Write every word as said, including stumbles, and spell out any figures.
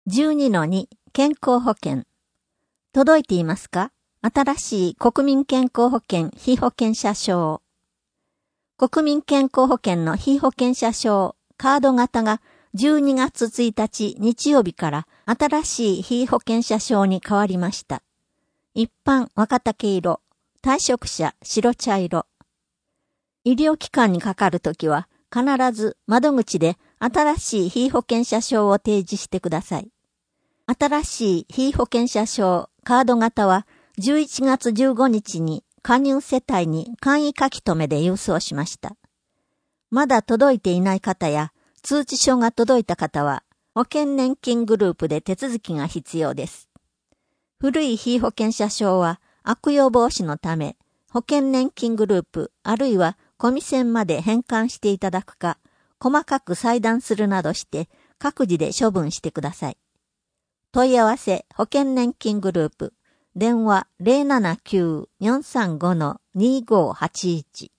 じゅうにのに 健康保険。届いていますか？新しい国民健康保険被保険者証。国民健康保険の被保険者証カード型がじゅうにがつついたち日曜日から新しい被保険者証に変わりました。一般若竹色、退職者白茶色。医療機関にかかるときは必ず窓口で新しい被保険者証を提示してください。新しい被保険者証カード型はじゅういちがつじゅうごにちに加入世帯に簡易書き留めで郵送しました。まだ届いていない方や通知書が届いた方は保険年金グループで手続きが必要です。古い被保険者証は悪用防止のため保険年金グループあるいはコミセンまで返還していただくか細かく裁断するなどして各自で処分してください。問い合わせ保険年金グループ電話 ゼロななきゅう よんさんご にごーはちいち